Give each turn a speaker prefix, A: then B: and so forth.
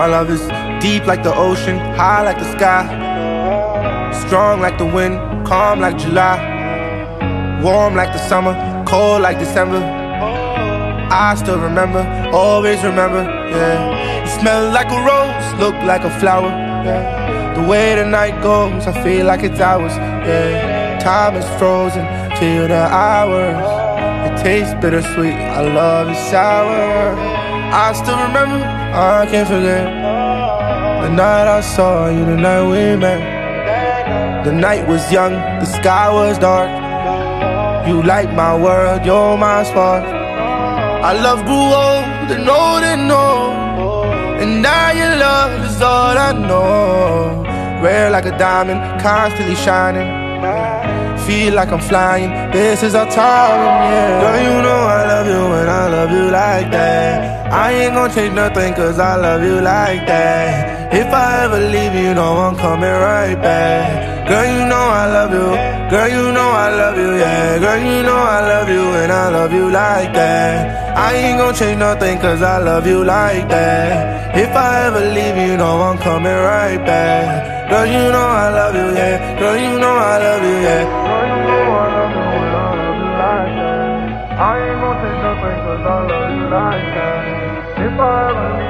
A: My love is deep like the ocean, high like the sky, strong like the wind, calm like July, warm like the summer, cold like December. I still remember, always remember, yeah. You smell like a rose, look like a flower, yeah. The way the night goes, I feel like it's ours, yeah. Time is frozen, feel the hours. It tastes bittersweet, our love is sour. I still remember, I can't forget the night I saw you, the night we met. The night was young, the sky was dark. You light my world, you're my spark. Our love grew old and old and old, and now your love is all I know. Rare like a diamond, constantly shining. Feel like I'm flying, this is our time, yeah. Girl, you know I love you and I love you like that. I ain't gon' change nothing cause I love you like that. If I ever leave you, know I'm coming right back. Girl, you know I love you, girl, you know I love you, yeah. Girl, you know I love you and I love you like that. I ain't gon' change nothing cause I love you like that. If I ever leave you, know I'm coming right back. Girl, you know I love you, yeah. Girl, you know I love you, yeah. Girl, you know I love you and I love you like that. I ain't gon' take nothing cause I love you like that. If I ever